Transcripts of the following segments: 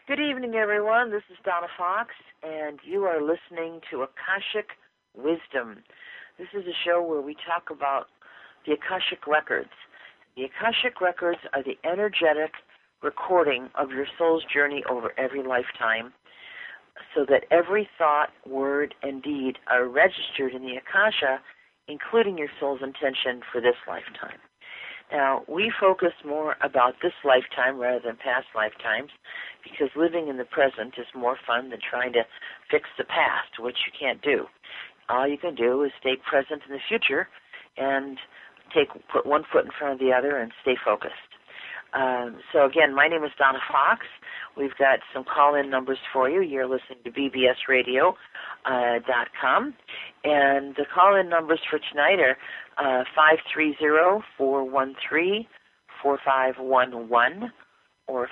Good evening, everyone. This is Donna Fox, and you are listening to Akashic Wisdom. This is a show where we talk about the Akashic Records. The Akashic Records are the energetic recording of your soul's journey over every lifetime, so that every thought, word, and deed are registered in the Akasha, including your soul's intention for this lifetime. Now, we focus more about this lifetime rather than past lifetimes because living in the present is more fun than trying to fix the past, which you can't do. All you can do is stay present in the future and put one foot in front of the other and stay focused. So again, my name is Donna Fox. We've got some call-in numbers for you. You're listening to bbsradio.com. And the call-in numbers for tonight are 530-413-4511 or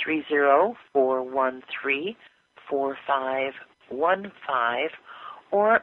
530-413-4515 or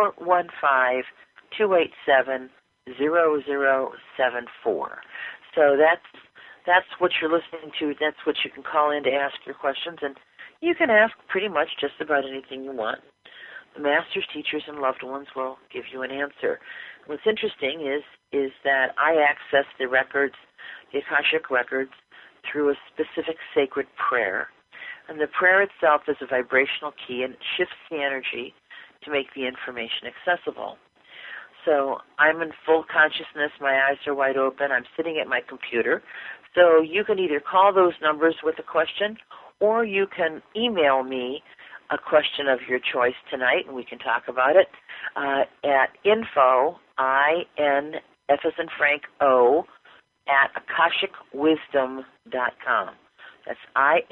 415-287-0074. So that's what you're listening to. That's what you can call in to ask your questions, and you can ask pretty much just about anything you want. The masters, teachers, and loved ones will give you an answer. What's interesting is that I access the records, the Akashic records, through a specific sacred prayer. And the prayer itself is a vibrational key, and it shifts the energy to make the information accessible. So I'm in full consciousness. My eyes are wide open. I'm sitting at my computer. So you can either call those numbers with a question, or you can email me a question of your choice tonight, and we can talk about it at info, I-N-F as in Frank, O, at akashicwisdom.com. That's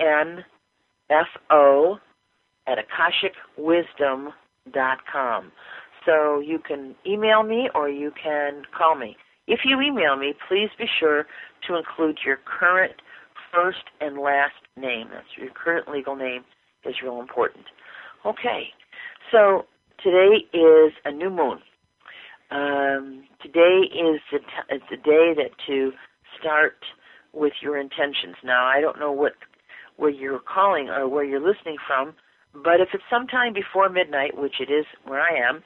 I-N-F-O at akashicwisdom.com. So you can email me or you can call me. If you email me, please be sure to include your current first and last name. That's your current legal name is real important. Okay, so today is a new moon. Today is the day that to start with your intentions. Now, I don't know where you're calling or where you're listening from, but if it's sometime before midnight, which it is where I am,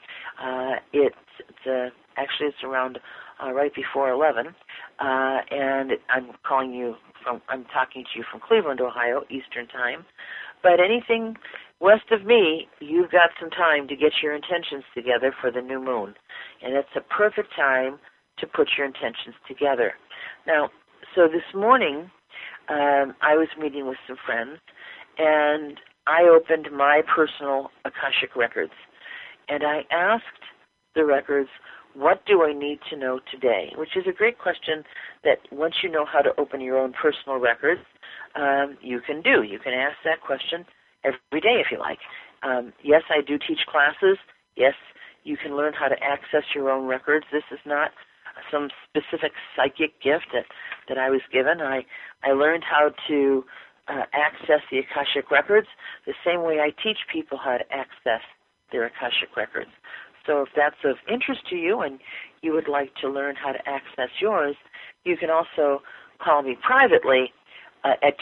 it's around right before 11, and I'm talking to you from Cleveland, Ohio, Eastern Time. But anything west of me, you've got some time to get your intentions together for the new moon, and it's a perfect time to put your intentions together. Now, so this morning, I was meeting with some friends, and I opened my personal Akashic records, and I asked the records, what do I need to know today? Which is a great question that once you know how to open your own personal records, you can do. You can ask that question every day if you like. Yes, I do teach classes. Yes, you can learn how to access your own records. This is not some specific psychic gift that I was given. I learned how to access the Akashic records the same way I teach people how to access their Akashic records. So if that's of interest to you and you would like to learn how to access yours, you can also call me privately at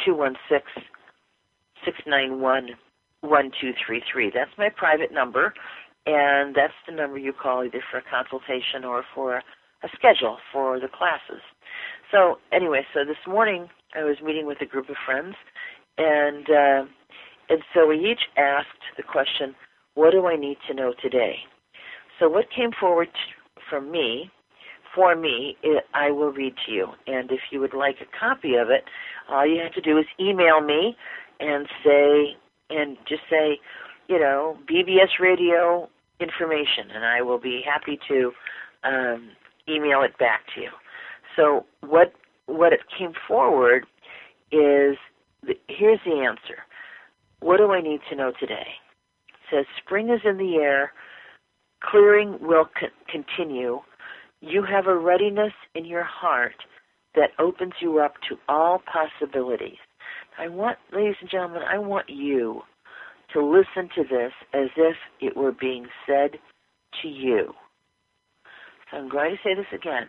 216-691-1233. That's my private number, and that's the number you call either for a consultation or for a schedule for the classes. So anyway, so this morning I was meeting with a group of friends, and so we each asked the question, what do I need to know today? So what came forward for me, I will read to you. And if you would like a copy of it, all you have to do is email me and just say, BBS Radio information, and I will be happy to email it back to you. So what it came forward is, here's the answer. What do I need to know today? It says, spring is in the air, clearing will continue. You have a readiness in your heart that opens you up to all possibilities. Ladies and gentlemen, I want you to listen to this as if it were being said to you. So I'm going to say this again.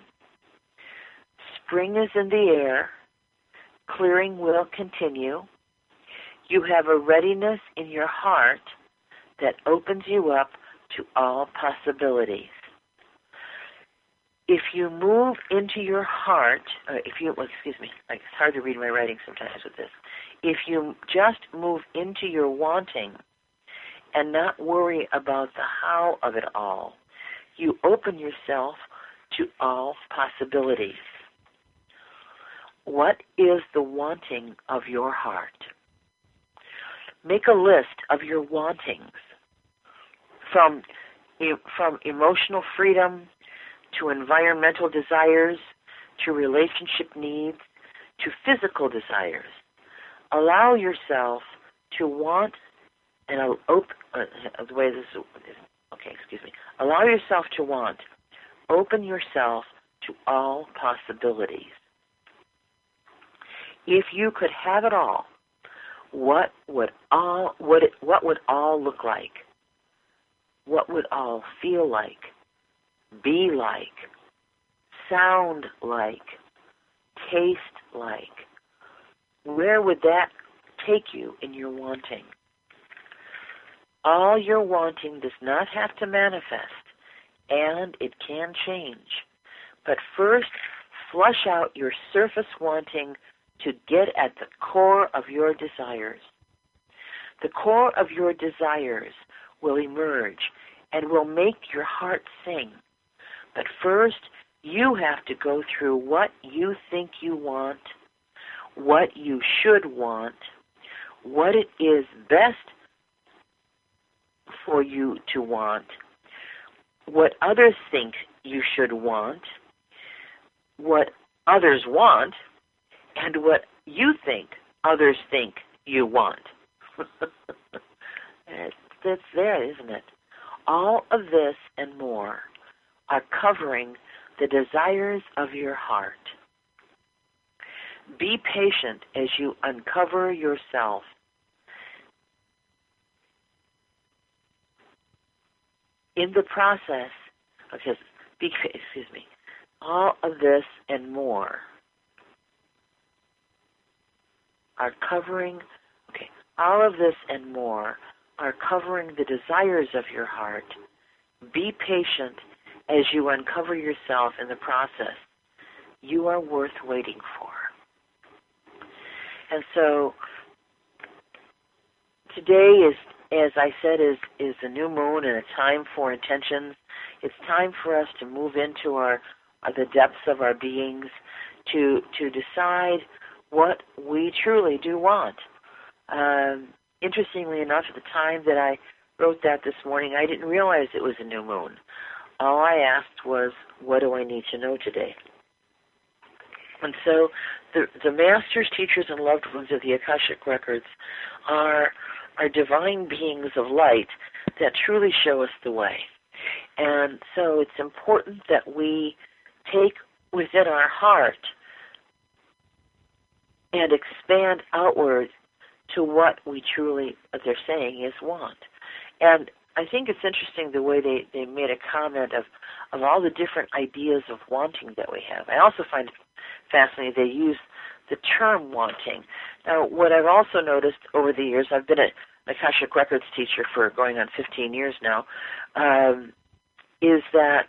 Spring is in the air. Clearing will continue. You have a readiness in your heart that opens you up to all possibilities. If you move into your heart, it's hard to read my writing sometimes with this. If you just move into your wanting and not worry about the how of it all, you open yourself to all possibilities. What is the wanting of your heart? Make a list of your wantings, from emotional freedom to environmental desires to relationship needs to physical desires. Allow yourself to want, and the way this is, allow yourself to want. Open yourself to all possibilities. If you could have it all, what would all look like? What would all feel like, be like, sound like, taste like? Where would that take you in your wanting? All your wanting does not have to manifest, and it can change. But first, flush out your surface wanting to get at the core of your desires. The core of your desires will emerge and will make your heart sing. But first, you have to go through what you think you want, what you should want, what it is best for you to want, what others think you should want, what others want, and what you think others think you want. That's there, isn't it? All of this and more are covering the desires of your heart. Be patient as you uncover yourself. In the process, all of this and more are covering, all of this and more are covering the desires of your heart. Be patient as you uncover yourself in the process. You are worth waiting for. And so today is, as I said, is a new moon and a time for intentions. It's time for us to move into the depths of our beings, to decide what we truly do want. Interestingly enough, at the time that I wrote that this morning, I didn't realize it was a new moon. All I asked was, what do I need to know today? And so the masters, teachers, and loved ones of the Akashic Records are divine beings of light that truly show us the way. And so it's important that we take within our heart and expand outward to what we truly, as they're saying, is want. And I think it's interesting the way they made a comment of all the different ideas of wanting that we have. I also find it fascinating they use the term wanting. Now, what I've also noticed over the years, I've been an Akashic Records teacher for going on 15 years now, is that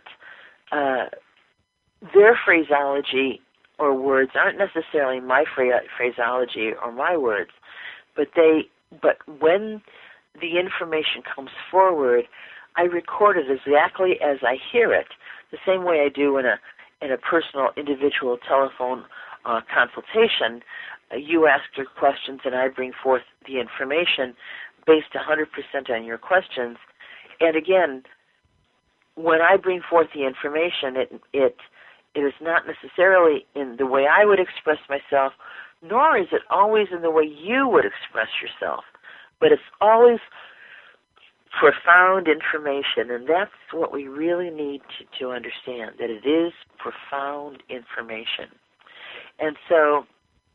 their phraseology or words aren't necessarily my phraseology or my words, but when the information comes forward, I record it exactly as I hear it, the same way I do in a personal, individual telephone consultation. You ask your questions, and I bring forth the information based 100% on your questions. And again, when I bring forth the information, it is not necessarily in the way I would express myself, nor is it always in the way you would express yourself. But it's always profound information, and that's what we really need to understand, that it is profound information. And so,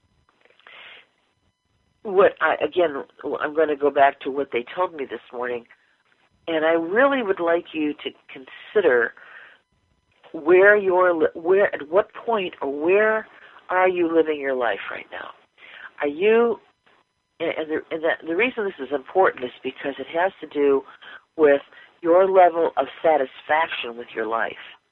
I'm going to go back to what they told me this morning, and I really would like you to consider at what point or where are you living your life right now? Are you the reason this is important is because it has to do with your level of satisfaction with your life.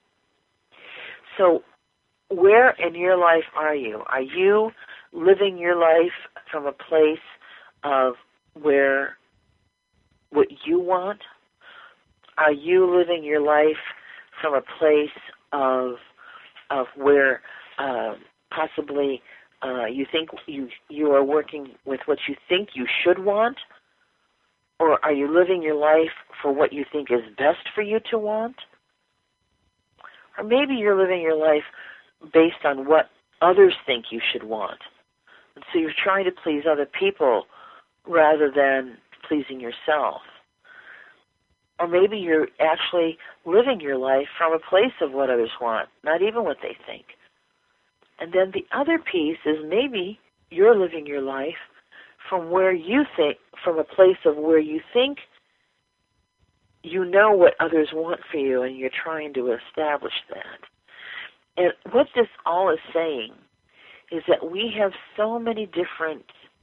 So where in your life are you? Are you living your life from a place of where what you want? Are you living your life from a place of where possibly you think you are working with what you think you should want? Or are you living your life for what you think is best for you to want? Or maybe you're living your life based on what others think you should want. And so you're trying to please other people rather than pleasing yourself. Or maybe you're actually living your life from a place of what others want, not even what they think. And then the other piece is maybe you're living your life from where you think, from a place of where you think you know what others want for you, and you're trying to establish that. And what this all is saying is that we have so many different,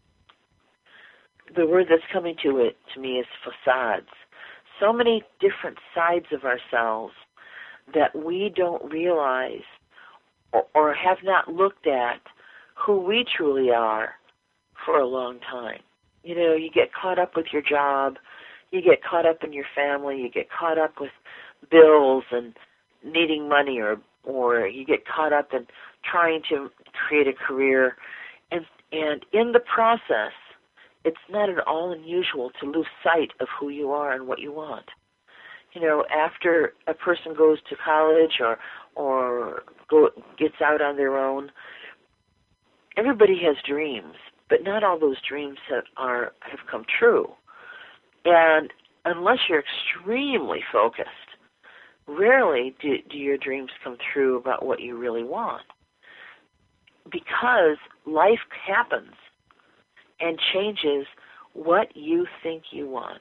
the word that's coming to me is facades, so many different sides of ourselves that we don't realize or have not looked at who we truly are for a long time. You know, you get caught up with your job, you get caught up in your family, you get caught up with bills and needing money, or you get caught up in trying to create a career. And in the process, it's not at all unusual to lose sight of who you are and what you want. You know, after a person goes to college or gets out on their own, everybody has dreams, but not all those dreams have come true. And unless you're extremely focused, rarely do your dreams come true about what you really want. Because life happens and changes what you think you want.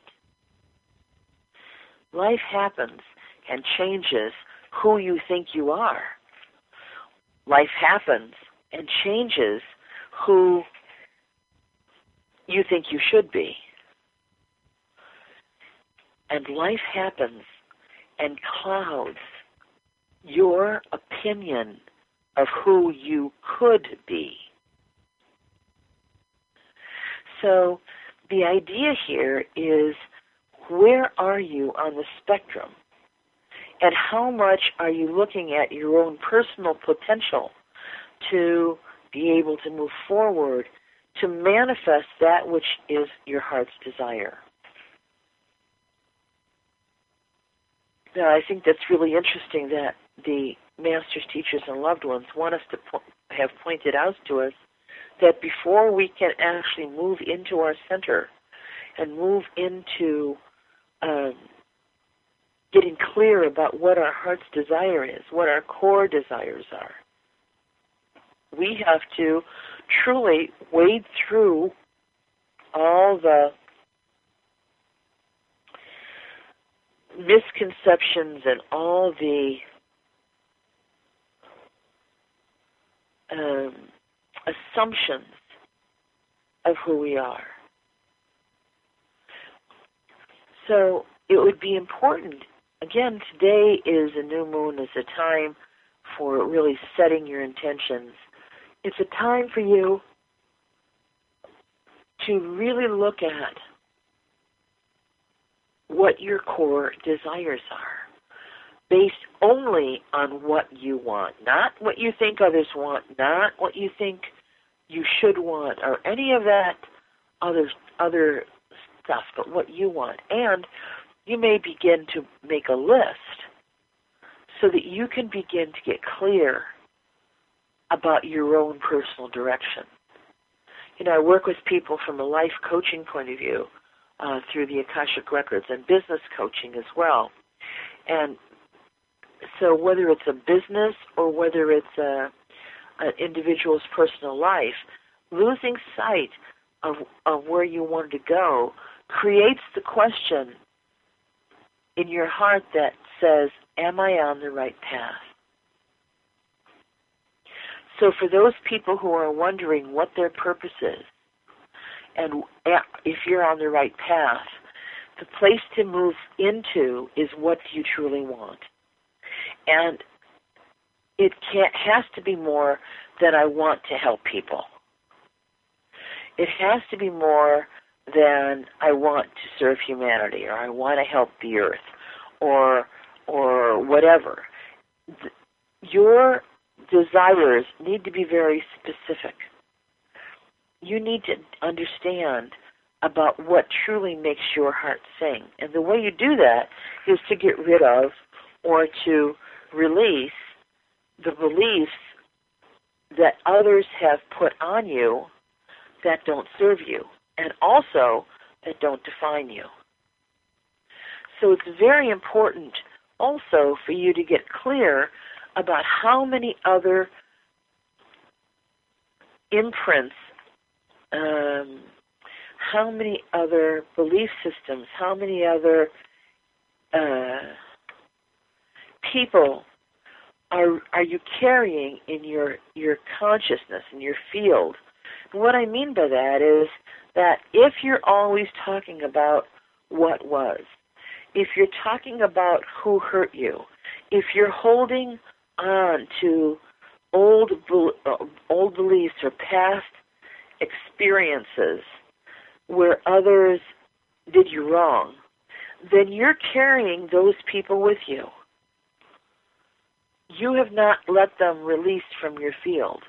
Life happens and changes who you think you are. Life happens and changes who you think you should be. And life happens and clouds your opinion of who you could be. So the idea here is, where are you on the spectrum? And how much are you looking at your own personal potential to be able to move forward to manifest that which is your heart's desire? Now, I think that's really interesting that the masters, teachers, and loved ones want us to have pointed out to us that before we can actually move into our center and move into getting clear about what our heart's desire is, what our core desires are, we have to truly wade through all the misconceptions and all the assumptions of who we are. So it would be important, again, today is a new moon, is a time for really setting your intentions. It's a time for you to really look at what your core desires are, based only on what you want, not what you think others want, not what you think you should want, or any of that other stuff, but what you want. And you may begin to make a list so that you can begin to get clear about your own personal direction. You know, I work with people from a life coaching point of view through the Akashic Records, and business coaching as well. And so whether it's a business or whether it's an individual's personal life, losing sight of where you want to go creates the question in your heart that says, am I on the right path? So for those people who are wondering what their purpose is, And if you're on the right path, the place to move into is what you truly want. And it has to be more than I want to help people. It has to be more than I want to serve humanity, or I want to help the earth, or whatever. Your desires need to be very specific. You need to understand about what truly makes your heart sing. And the way you do that is to get rid of or to release the beliefs that others have put on you that don't serve you, and also that don't define you. So it's very important also for you to get clear about how many other imprints, how many other belief systems, how many other people are you carrying in your consciousness, in your field. And what I mean by that is that if you're always talking about what was, if you're talking about who hurt you, if you're holding on to old beliefs or past experiences where others did you wrong, then you're carrying those people with you. You have not let them release from your field.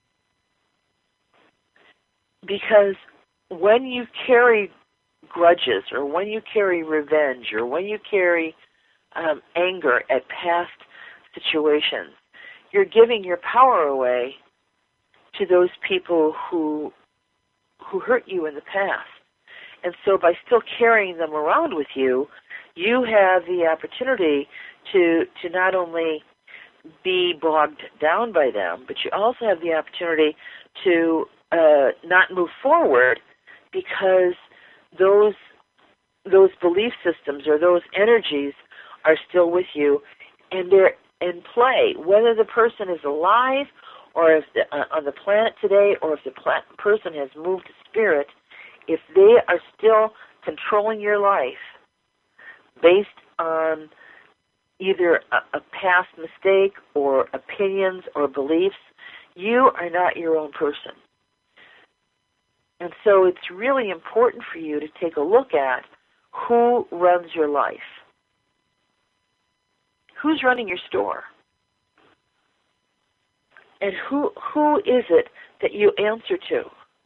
Because when you carry grudges, or when you carry revenge, or when you carry anger at past situations, you're giving your power away to those people who hurt you in the past. And so by still carrying them around with you, you have the opportunity to not only be bogged down by them, but you also have the opportunity to not move forward because those belief systems or those energies are still with you, and they're in play, whether the person is alive or if on the planet today, or if the person has moved to spirit. If they are still controlling your life based on either a past mistake or opinions or beliefs, you are not your own person. And so it's really important for you to take a look at who runs your life. Who's running your store? And who is it that you answer to?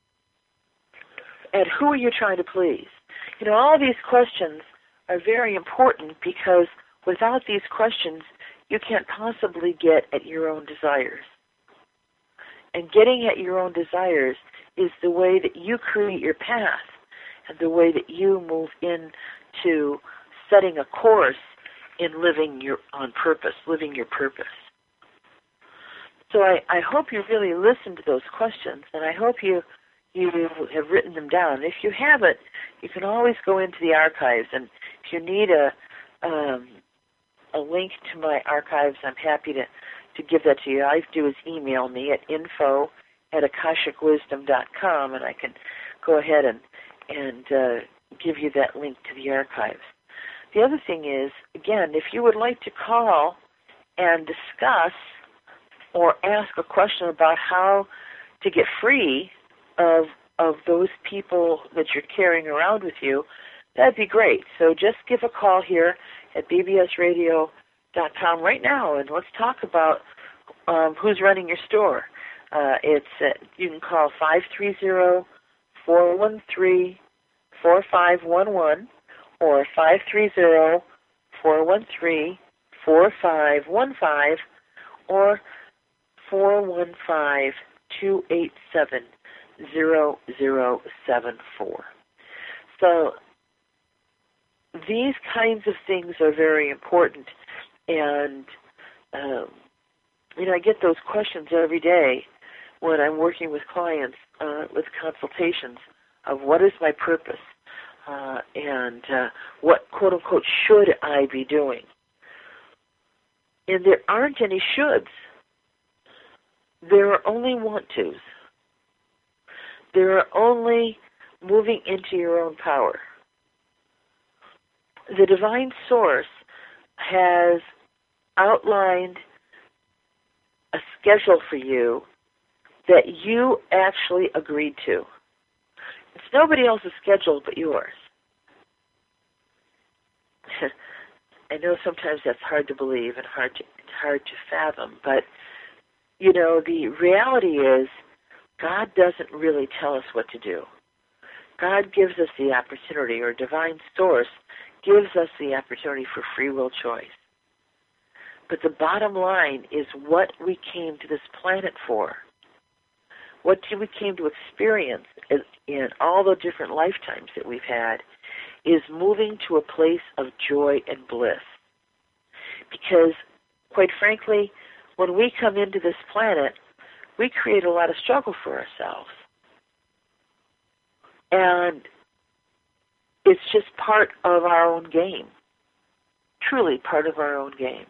And who are you trying to please? You know, all these questions are very important because without these questions, you can't possibly get at your own desires. And getting at your own desires is the way that you create your path and the way that you move into setting a course in living on purpose, living your purpose. So I hope you really listened to those questions, and I hope you have written them down. If you haven't, you can always go into the archives, and if you need a link to my archives, I'm happy to give that to you. All you have to do is email me at info@akashicwisdom.com, and I can go ahead and give you that link to the archives. The other thing is, again, if you would like to call and discuss or ask a question about how to get free of those people that you're carrying around with you, that'd be great. So just give a call here at bbsradio.com right now, and let's talk about who's running your store. You can call 530-413-4511 or 530-413-4515 or 415-287-0074. So these kinds of things are very important, and I get those questions every day when I'm working with clients with consultations of what is my purpose and what, quote unquote, should I be doing? And there aren't any shoulds. There are only want tos. There are only moving into your own power. The divine source has outlined a schedule for you that you actually agreed to. It's nobody else's schedule but yours. I know sometimes that's hard to believe and hard to fathom, but you know, the reality is God doesn't really tell us what to do. God gives us the opportunity, or divine source gives us the opportunity for free will choice. But the bottom line is what we came to this planet for. What we came to experience in all the different lifetimes that we've had is moving to a place of joy and bliss. Because, quite frankly, when we come into this planet, we create a lot of struggle for ourselves. And it's just part of our own game. Truly part of our own game.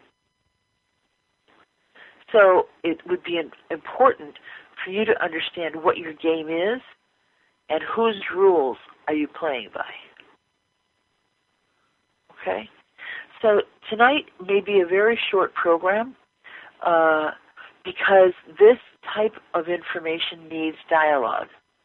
So it would be important for you to understand what your game is and whose rules are you playing by. Okay? So tonight may be a very short program because this type of information needs dialogue.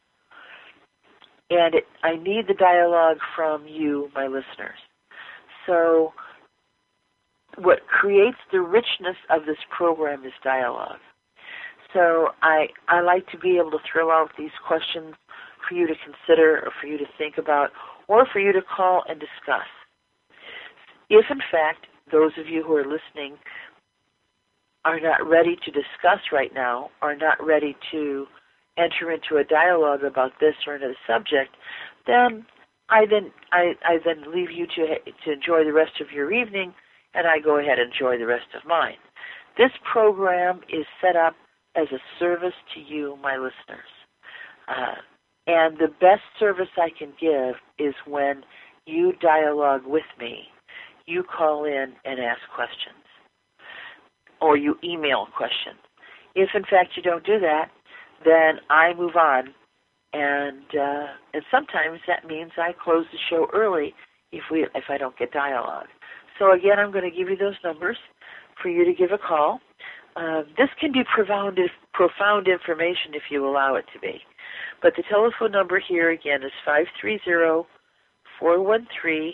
And I need the dialogue from you, my listeners. So what creates the richness of this program is dialogue. So I like to be able to throw out these questions for you to consider or for you to think about or for you to call and discuss. If, in fact, those of you who are listening are not ready to discuss right now, are not ready to enter into a dialogue about this or another subject, then I then leave you to enjoy the rest of your evening, and I go ahead and enjoy the rest of mine. This program is set up as a service to you, my listeners. And the best service I can give is when you dialogue with me. You call in and ask questions, or you email questions. If, in fact, you don't do that, then I move on, and sometimes that means I close the show early if I don't get dialogue. So again, I'm going to give you those numbers for you to give a call. This can be profound information if you allow it to be. But the telephone number here again is 530-413-4511,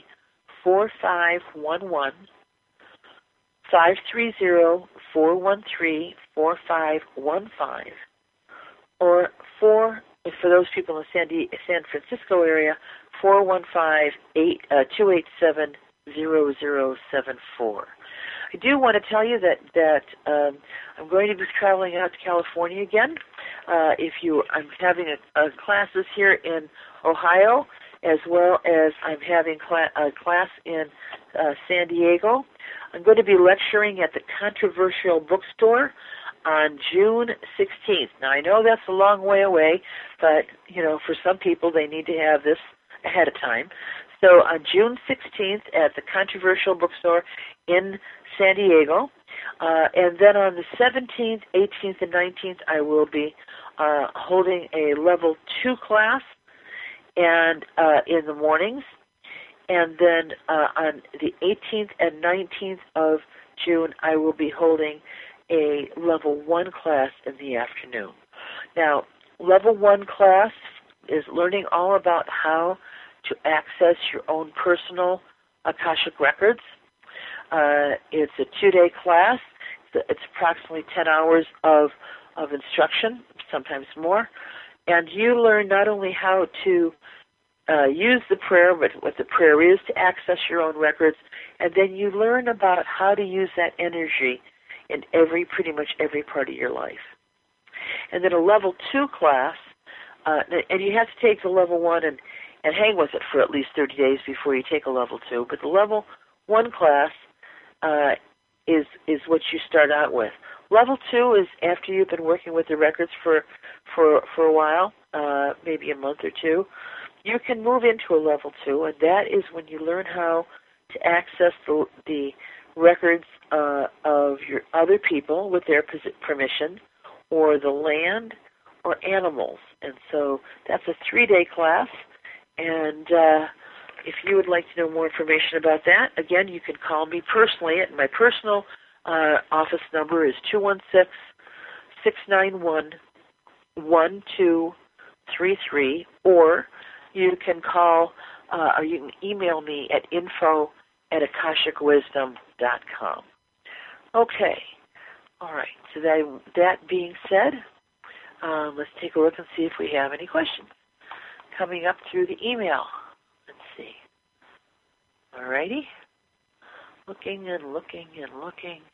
530-413-4515, or for those people in the San Francisco area, 415-287-0074. I do want to tell you that I'm going to be traveling out to California again. I'm having a classes here in Ohio, as well as I'm having a class in San Diego. I'm going to be lecturing at the Controversial Bookstore on June 16th. Now, I know that's a long way away, but, you know, for some people, they need to have this ahead of time. So on June 16th at the Controversial Bookstore in San Diego, and then on the 17th, 18th, and 19th, I will be holding a Level 2 class and in the mornings, and then on the 18th and 19th of June, I will be holding a Level 1 class in the afternoon. Now, Level 1 class is learning all about how to access your own personal Akashic records. It's a 2-day class. It's approximately 10 hours of instruction, sometimes more. And you learn not only how to use the prayer, but what the prayer is to access your own records, and then you learn about how to use that energy in pretty much every part of your life. And then a Level 2 class, and you have to take the Level 1 and hang with it for at least 30 days before you take a Level 2. But the Level 1 class is what you start out with. Level 2 is after you've been working with the records for a while, maybe a month or two. You can move into a Level 2, and that is when you learn how to access the records of your other people with their permission, or the land, or animals. And so that's a 3-day class, And if you would like to know more information about that, again, you can call me personally. My personal office number is 216-691-1233, or you can call or you can email me at info@akashicwisdom.com. Okay. All right. So that being said, let's take a look and see if we have any questions coming up through the email. Let's see. All righty. Looking and looking and looking.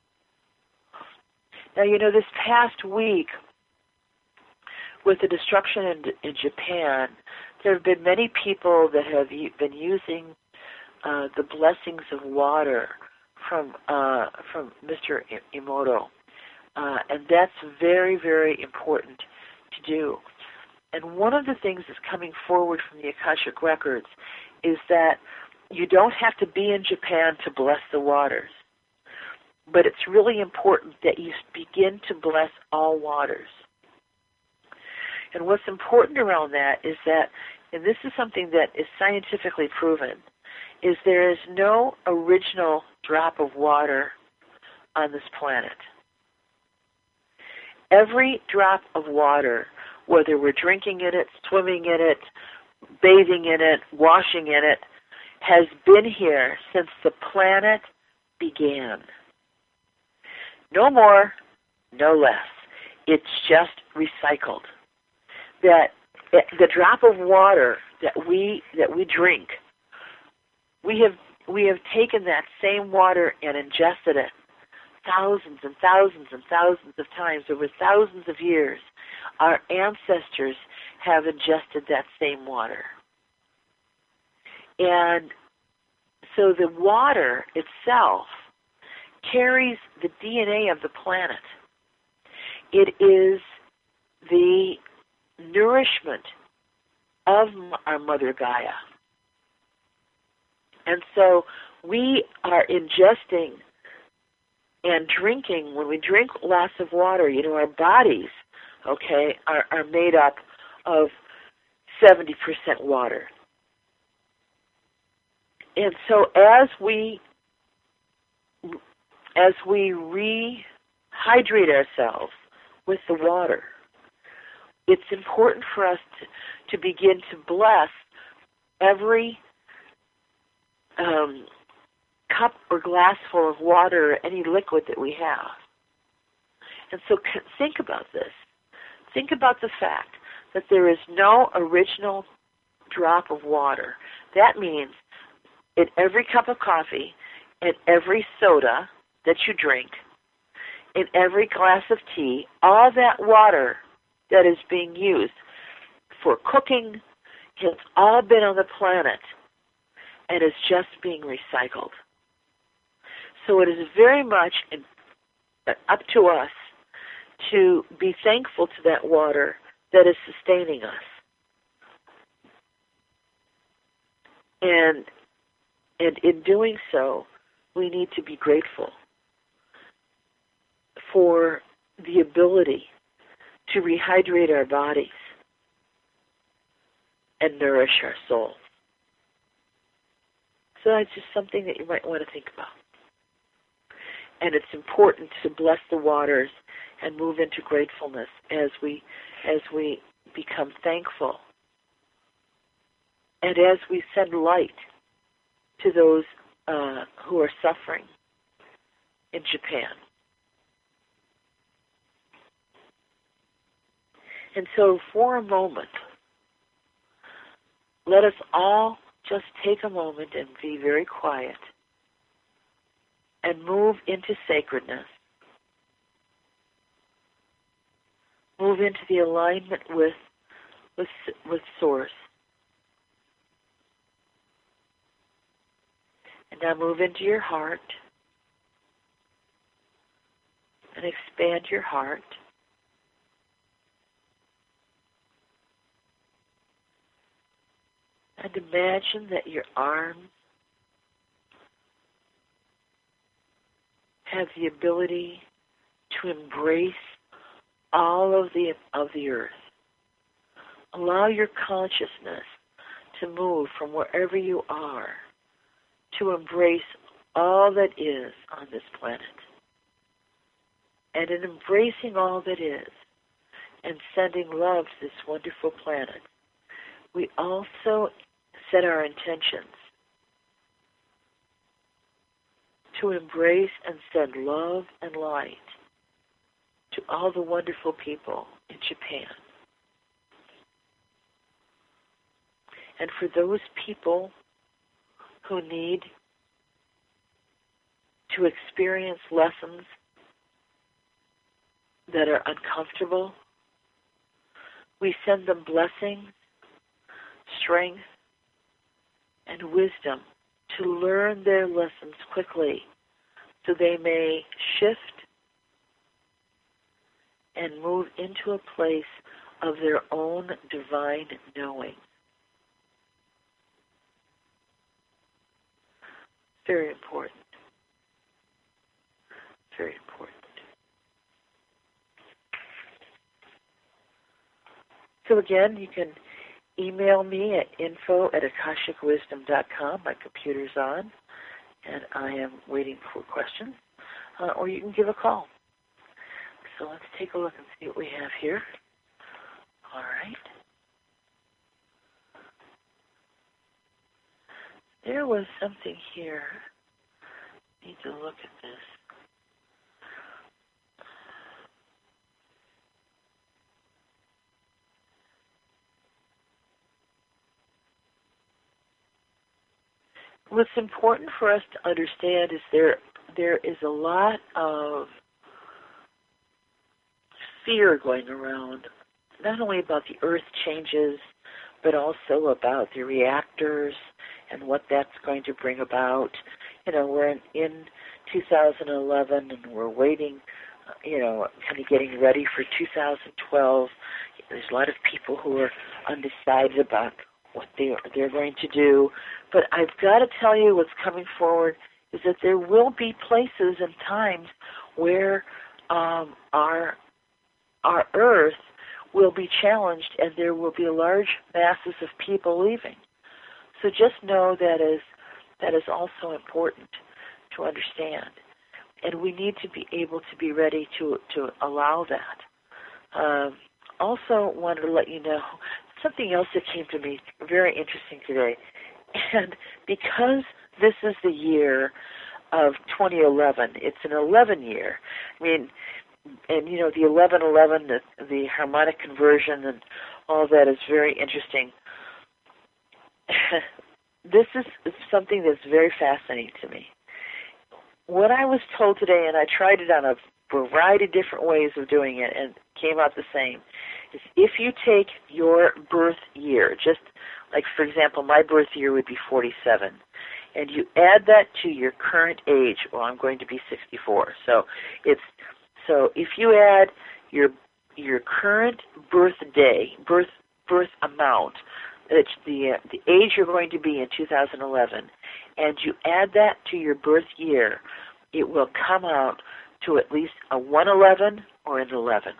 Now, this past week, with the destruction in Japan, there have been many people that have been using the blessings of water from Mr. Emoto, and that's very, very important to do. And one of the things that's coming forward from the Akashic Records is that you don't have to be in Japan to bless the waters, but it's really important that you begin to bless all waters. And what's important around that is that, and this is something that is scientifically proven, is there is no original drop of water on this planet. Every drop of water, whether we're drinking in it, swimming in it, bathing in it, washing in it, has been here since the planet began. No more, no less. It's just recycled. That the drop of water that we drink, we have taken that same water and ingested it thousands and thousands and thousands of times over thousands of years. Our ancestors have ingested that same water. And so the water itself carries the DNA of the planet. It is the nourishment of our Mother Gaia. And so we are ingesting and drinking. When we drink lots of water, our bodies, are made up of 70% water. And so as we rehydrate ourselves with the water, it's important for us to begin to bless every cup or glass full of water or any liquid that we have. And so think about this. Think about the fact that there is no original drop of water. That means in every cup of coffee, in every soda that you drink, in every glass of tea, all that water that is being used for cooking has all been on the planet and is just being recycled. So it is very much up to us to be thankful to that water that is sustaining us. And in doing so, we need to be grateful for the ability to rehydrate our bodies and nourish our souls. So that's just something that you might want to think about. And it's important to bless the waters and move into gratefulness as we become thankful. And as we send light to those who are suffering in Japan. And so for a moment, let us all just take a moment and be very quiet and move into sacredness. Move into the alignment with Source. And now move into your heart and expand your heart. And imagine that your arms have the ability to embrace all of the earth. Allow your consciousness to to move from wherever you are to embrace all that is on this planet. And in embracing all that is and sending love to this wonderful planet, we also set our intentions to embrace and send love and light to all the wonderful people in Japan. And for those people who need to experience lessons that are uncomfortable, we send them blessings, strength, and wisdom to learn their lessons quickly so they may shift and move into a place of their own divine knowing. Very important. Very important. So again, you can email me at info@akashicwisdom.com. My computer's on, and I am waiting for questions. Or you can give a call. So let's take a look and see what we have here. All right. There was something here. Need to look at this. What's important for us to understand is there is a lot of fear going around, not only about the Earth changes, but also about the reactors and what that's going to bring about. You know, we're in 2011 and we're waiting, kind of getting ready for 2012. There's a lot of people who are undecided about what they're going to do. But I've got to tell you what's coming forward is that there will be places and times where our Earth will be challenged and there will be large masses of people leaving. So just know that is also important to understand. And we need to be able to be ready to allow that. Also wanted to let you know something else that came to me very interesting today. And because this is the year of 2011, it's an 11 year. I mean, and the 1111, the harmonic conversion and all that is very interesting. This is something that's very fascinating to me. What I was told today, and I tried it on a variety of different ways of doing it and came out the same, is if you take your birth year, just like, for example, my birth year would be 47, and you add that to your current age, well, I'm going to be 64. So if you add your current birth amount, it's the age you're going to be in 2011, and you add that to your birth year, it will come out to at least a 111 or an 11.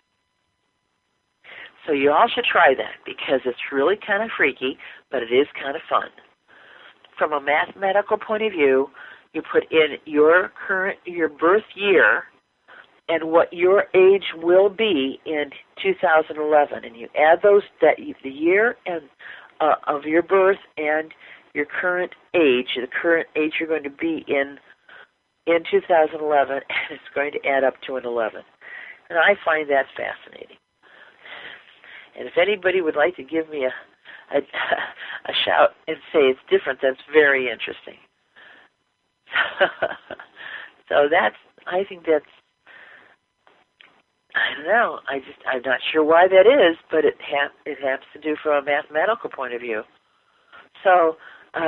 So you all should try that because it's really kind of freaky, but it is kind of fun. From a mathematical point of view, you put in your birth year and what your age will be in 2011, and you add the year and of your birth and your current age, the current age you're going to be in 2011, and it's going to add up to an 11. And I find that fascinating. And if anybody would like to give me a shout and say it's different, that's very interesting. So I think that's, I don't know, I'm not sure why that is, but it has to do from a mathematical point of view. So,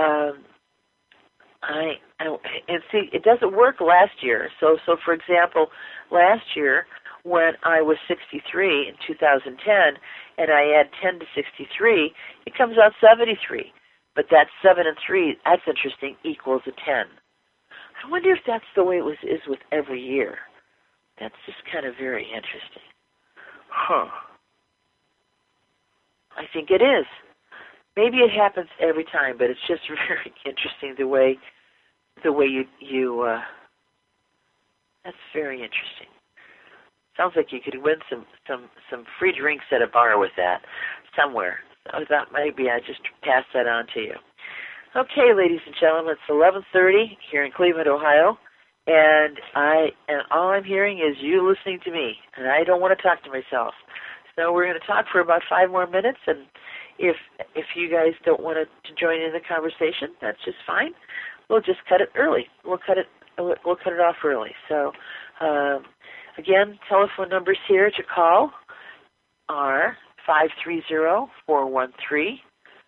and see, it doesn't work last year. So for example, last year when I was 63 in 2010, and I add 10 to 63, it comes out 73. But that's 7 and 3, that's interesting, equals a 10. I wonder if that's the way it is with every year. That's just kind of very interesting. I think it is. maybe it happens every time, but it's just very interesting the way you that's very interesting. Sounds like you could win some free drinks at a bar with that somewhere. So that maybe I just pass that on to you. Okay, ladies and gentlemen, it's 11:30 here in Cleveland, Ohio, and all I'm hearing is you listening to me, and I don't want to talk to myself. So we're going to talk for about 5 more minutes, and if you guys don't want to join in the conversation, that's just fine. We'll just cut it early. We'll cut it off early. So again, telephone numbers here to call are 530-413-4511,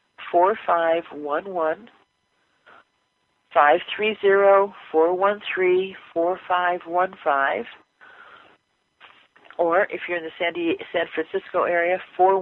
530-413-4515, or if you're in the San Francisco area,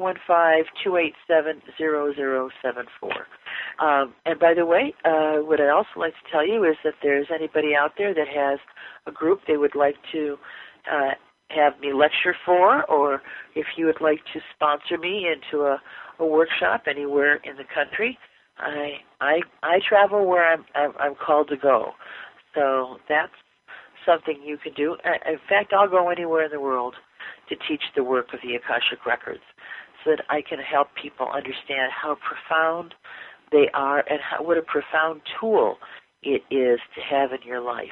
415-287-0074. And by the way, what I'd also like to tell you is that there's anybody out there that has a group they would like to have me lecture for, or if you would like to sponsor me into a workshop anywhere in the country, I travel where I'm called to go. So that's something you can do. In fact, I'll go anywhere in the world to teach the work of the Akashic Records so that I can help people understand how profound they are and what a profound tool it is to have in your life.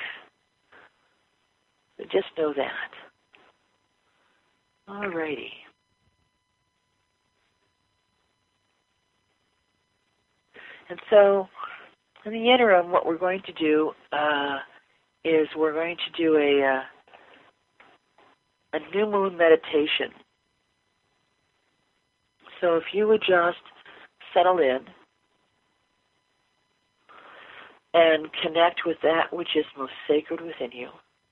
So just know that. All righty. And so, in the interim, what we're going to do is we're going to do a new moon meditation. So if you would just settle in and connect with that which is most sacred within you.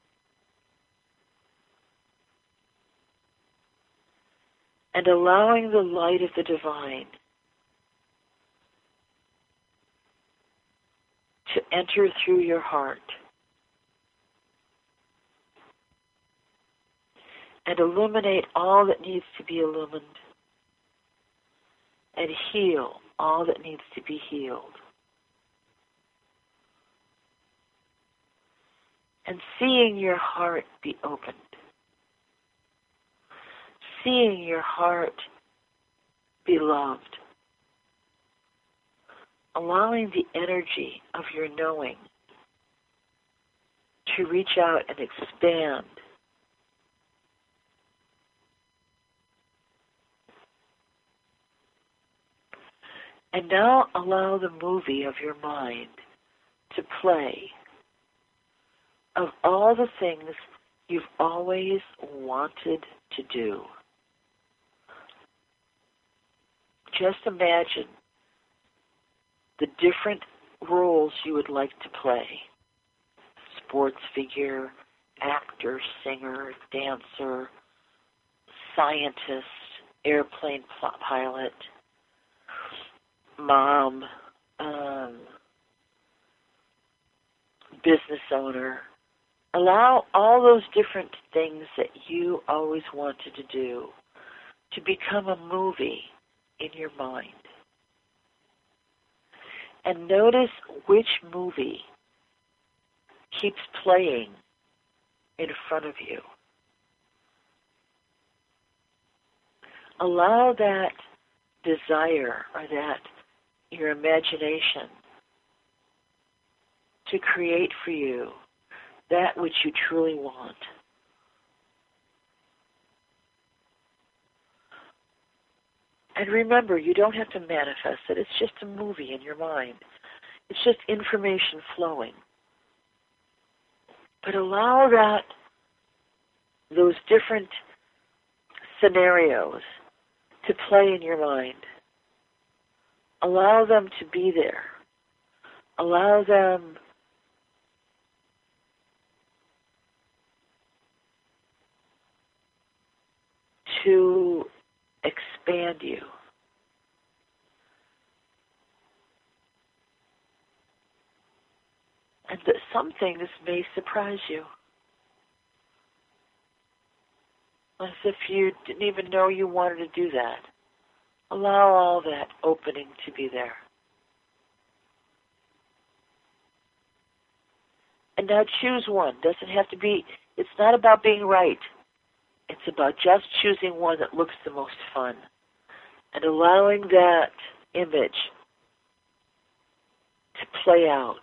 And allowing the light of the divine to enter through your heart and illuminate all that needs to be illumined and heal all that needs to be healed. And seeing your heart be opened. Seeing your heart be loved. Allowing the energy of your knowing to reach out and expand. And now allow the movie of your mind to play of all the things you've always wanted to do. Just imagine the different roles you would like to play. Sports figure, actor, singer, dancer, scientist, airplane pilot, mom, business owner. Allow all those different things that you always wanted to do to become a movie in your mind. And notice which movie keeps playing in front of you. Allow that desire or that your imagination to create for you that which you truly want. And remember, you don't have to manifest it. It's just a movie in your mind. It's just information flowing. But allow those different scenarios to play in your mind. Allow them to be there. Allow them to expand you. And that some things may surprise you. As if you didn't even know you wanted to do that. Allow all that opening to be there. And now choose one. Doesn't have to be, it's not about being right. It's about just choosing one that looks the most fun and allowing that image to play out.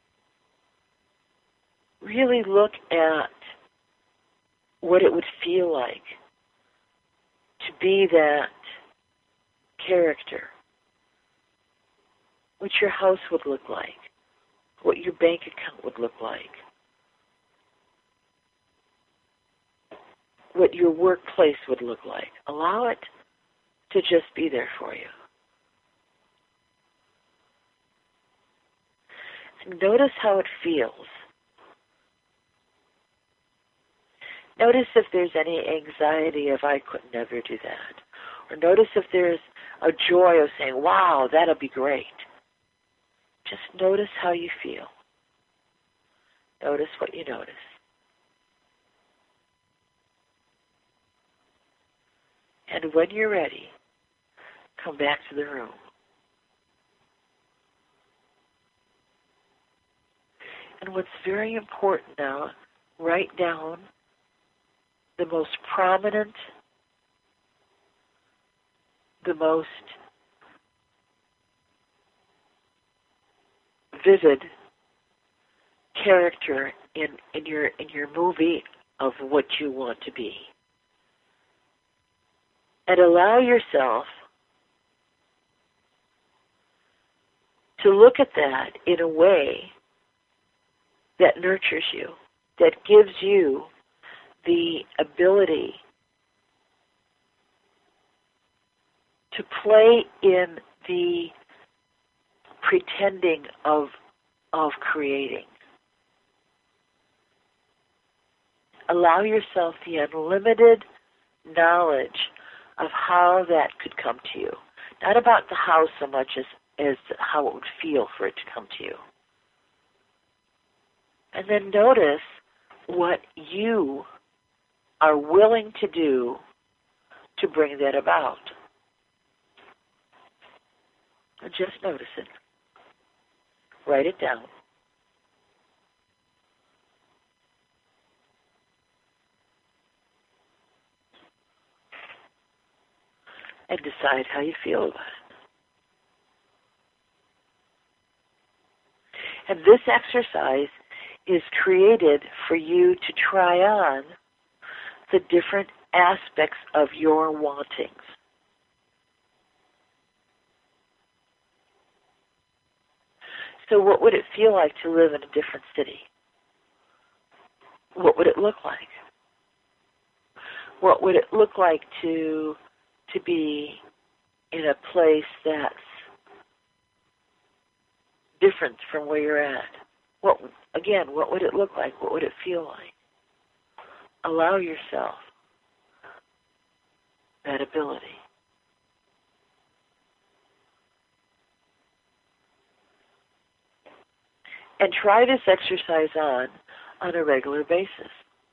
Really look at what it would feel like to be that character, what your house would look like, what your bank account would look like, what your workplace would look like. Allow it to just be there for you. And notice how it feels. Notice if there's any anxiety of, I could never do that. Or notice if there's a joy of saying, wow, that'll be great. Just notice how you feel. Notice what you notice. And when you're ready, come back to the room. And what's very important now, write down the most prominent, the most vivid character in your movie of what you want to be. And allow yourself to look at that in a way that nurtures you, that gives you the ability to play in the pretending of creating. Allow yourself the unlimited knowledge of how that could come to you. Not about the how so much as how it would feel for it to come to you. And then notice what you are willing to do to bring that about. And just notice it. Write it down. And decide how you feel about it. And this exercise is created for you to try on the different aspects of your wantings. So what would it feel like to live in a different city? What would it look like? What would it look like to be in a place that's different from where you're at? What would it look like? What would it feel like? Allow yourself that ability. And try this exercise on a regular basis.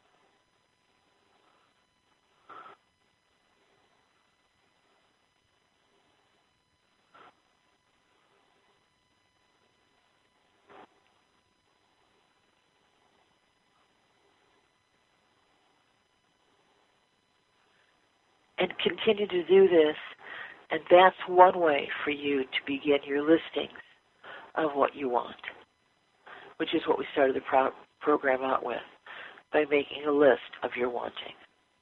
And continue to do this, and that's one way for you to begin your listings of what you want, which is what we started the program out with, by making a list of your wanting.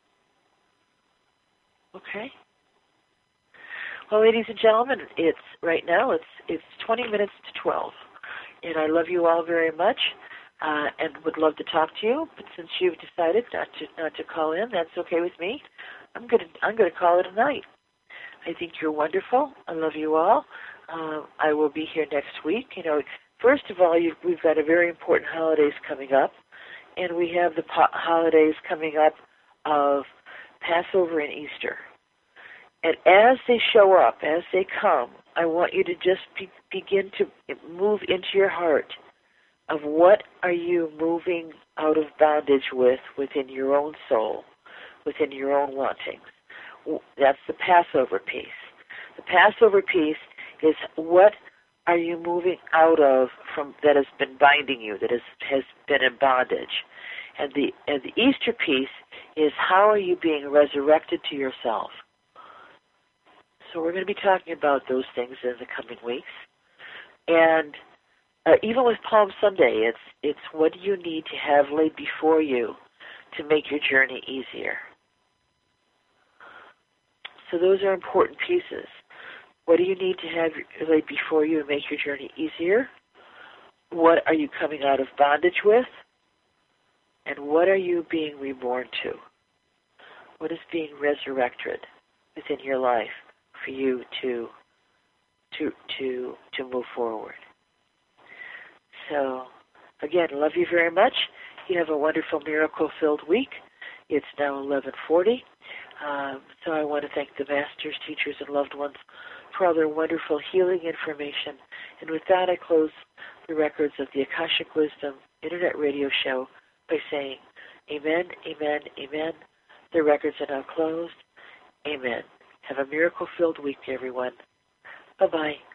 Okay? Well, ladies and gentlemen, it's 20 minutes to 12, and I love you all very much, and would love to talk to you. But since you've decided not to call in, that's okay with me. I'm gonna call it a night. I think you're wonderful. I love you all. I will be here next week. First of all, we've got a very important holidays coming up, and we have the holidays coming up of Passover and Easter. And as they show up, as they come, I want you to just begin to move into your heart of what are you moving out of bondage within your own soul, within your own wantings. That's the Passover piece. The Passover piece is what are you moving out of from that has been binding you, that has been in bondage. And the Easter piece is how are you being resurrected to yourself. So we're going to be talking about those things in the coming weeks. And even with Palm Sunday, it's what do you need to have laid before you to make your journey easier. So those are important pieces. What do you need to have laid before you to make your journey easier? What are you coming out of bondage with? And what are you being reborn to? What is being resurrected within your life for you to move forward? So, again, love you very much. You have a wonderful miracle-filled week. It's now 11:40. So I want to thank the masters, teachers, and loved ones for all their wonderful healing information. And with that, I close the records of the Akashic Wisdom Internet Radio Show by saying, amen, amen, amen. The records are now closed. Amen. Have a miracle-filled week, everyone. Bye-bye.